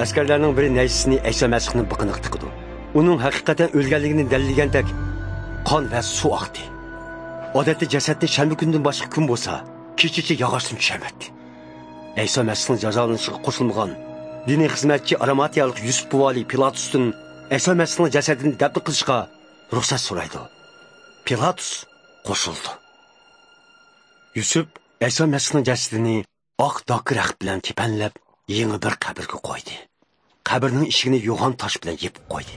Askarlarning biri naysisini Ayso Masihning biqiniga tiqdi. Uning haqiqatan o'lganligini dalilagandek qon va suv oqdi. Odatda jasadni shanba kundan boshqa kun bo'lsa, kechichi yog'ochdan tushamadi. Ayso Masihning jazolanishiga qo'shilmagan diniy xizmatchi aromatiyalik Yusuf Buvali Pilatusdan Ayso Masihning jasadini dafn qilishga ruxsat so'raydi. Pilatus qo'shildi. Yusuf Ayso Masihning jasadini oq do'kirax bilan kepanlab yangi bir qabrga qo'ydi. Qabrning eshigini yo'g'on tosh bilan yepib qo'ydi.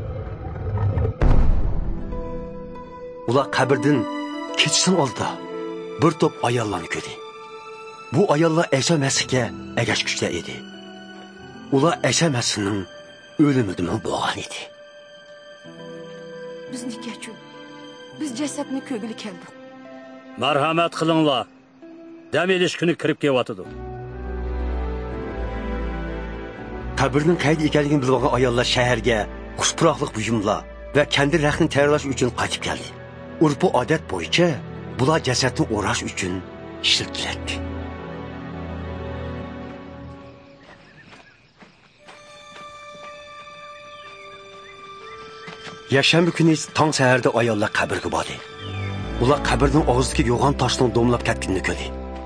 Ular qabrdan keçsin oldi. Bir to'p ayollarni ko'rdi. Bu ayollar Ayso Masihga ergashguchlar edi. Ular Ayso Masihning o'limidan bo'lgan edi. Bizniki uchun biz jasadni ko'gili keldik. Marhamat qilinglar. Dam olish kuni kirib kelyotdi. Qabrning qayda ekanligini bilgan ayollar shaharga xushpuroqlik buyumlar va kandir raqni tayyorlash uchun qaytib keldi. Urf odat bo'yicha bular jasadni o'rash uchun ishlatiladi. Yakshanba kuni tong saharda ayollar qabrga bordi. Ular qabrning og'zidagi yo'g'on toshning domlab ketganini ko'rdi.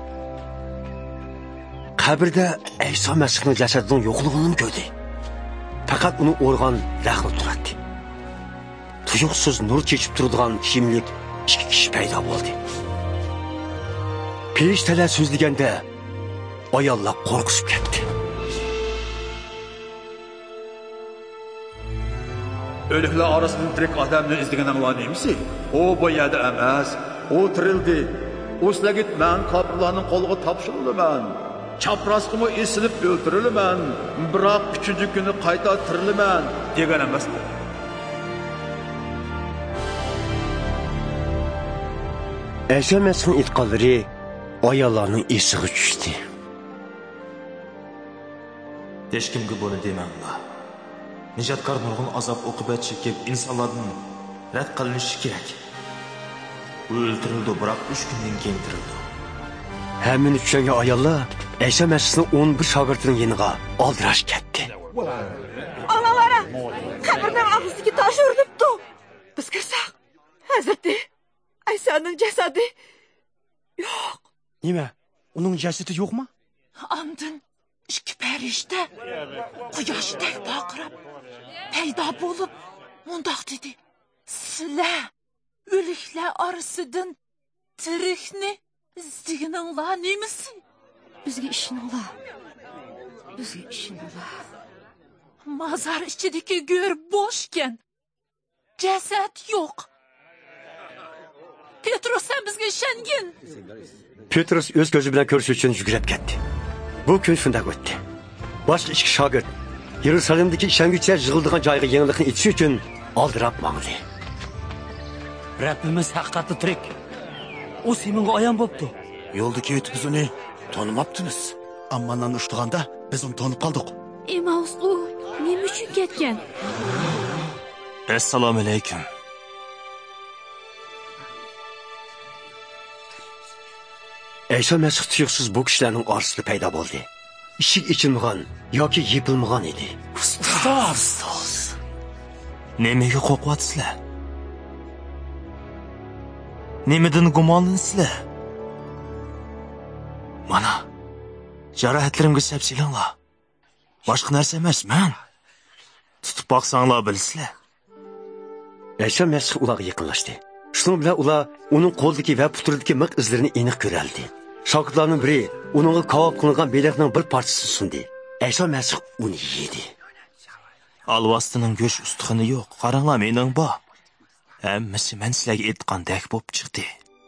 Qabrda Ayso Masihning jasadining yo'qligini ko'rdi. Faqat uni o'rgan rahmi turadi. Tuyuqsiz nur chechib turadigan kiyimlik ikki kishi paydo bo'ldi. Perishtalar so'zlaganda ayollar qo'rqib ketdi. Ölükler arasında tirik adamını izlediğinden var neymişsin? O bu yerde emez, o tirildi. O sizle git ben kapılarının koluğu tapşırılı ben. Çaprazkımı isilip öldürülü ben. Bırak 3. günü kayta tirilü ben. Degen emez mi? Ayso Masihning itqonlari ayollarning esiga tushdi. Hech kimga buni demanglar. Nijatkor nurg'un azob oqibat chekib insonlardan rad qilinishi kerak. U o'ldirildi, biroq 3 kundan keyin tirildi. Hammani tushungan ayollar Ayso Masihning 11 shogirdining yeniga oldirash ketdi. Analara, qabrning og'ziga tosh urilibdi. Biz kirsak, Hazrati Aysoning jasadi yo'q. Nima? Uning jasadi yo'qmi? Andin ikki farishta quyoshdek baqirib paydo bo'lib mundoq dedi. Sizlar o'liklar orasidan tirikni izdigininglar nemisin? Bizga ishoninglar. Bizga ishoninglar. Mazar ichidagi go'r bo'shkan. Jasad yo'q. Petrus sen bizga ishongin. Petrus o'z ko'zi bilan ko'rish uchun yugurib ketdi. Bu kun shunday o'tdi. Boshqa ikki shogird Yerusalimdagi ishonguchilar yig'ildigan joyga yangilikni aytish uchun oldirab mangdi. Rabbimiz haqiqatda tirik. U seminga oyon bo'pti. Yo'ldagi o'tib biz uni tanimabdingiz. Ammandan ushlaganda biz uni tanib qoldik. Emaus u nima uchun ketgan? Assalomu alaykum. Ayso Masih tuyuqsiz bu kishilarning orasida paydo bo'ldi. Ishik ichilmagan yoki yepilmagan edi. Ustoz. Nimaga qo'rqyapsizlar? Nimadan gumonlansizlar? Mana jarohatlarimga sabsilinglar. Boshqa narsa emas, men. Tutib boqsanglar bilsizlar. Ayso Masih ularga yaqinlashdi. Shuning bilan ular uning qo'lidagi va putridagi miq izlarini aniq ko'raldi. Shogirdlarning biri uningga kavob qilingan beliqning bir parchasini sundi. Ayso Masih uni yedi. Alvastining go'sht ustixini yo'q. Qaranglar, mening bor. Hammasi men sizlarga aytgandek bo'lib chiqdi.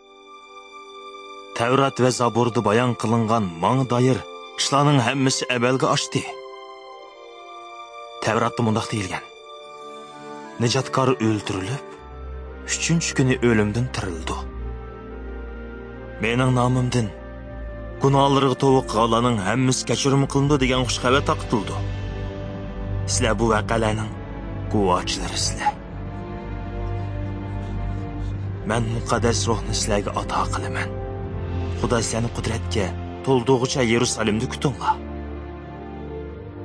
Tavrat va Zaburda bayon qilingan manga doir ishlarning hammasi amalga oshdi. Tavratda mundaq deyilgan. Nijatkor o'ldirilib, 3-kuni o'limdan tirildi. Mening nomimdan gunohlarga tavba qilganlarning hammasi kechirim qilindi degan xush xabar taqtildi. Sizlar bu voqealarning guvohlarisizlar. Men muqaddas ruhni sizlarga ato qilaman. Xudo sizlarni qudratga to'ldig'icha Yerusalimda kutinglar.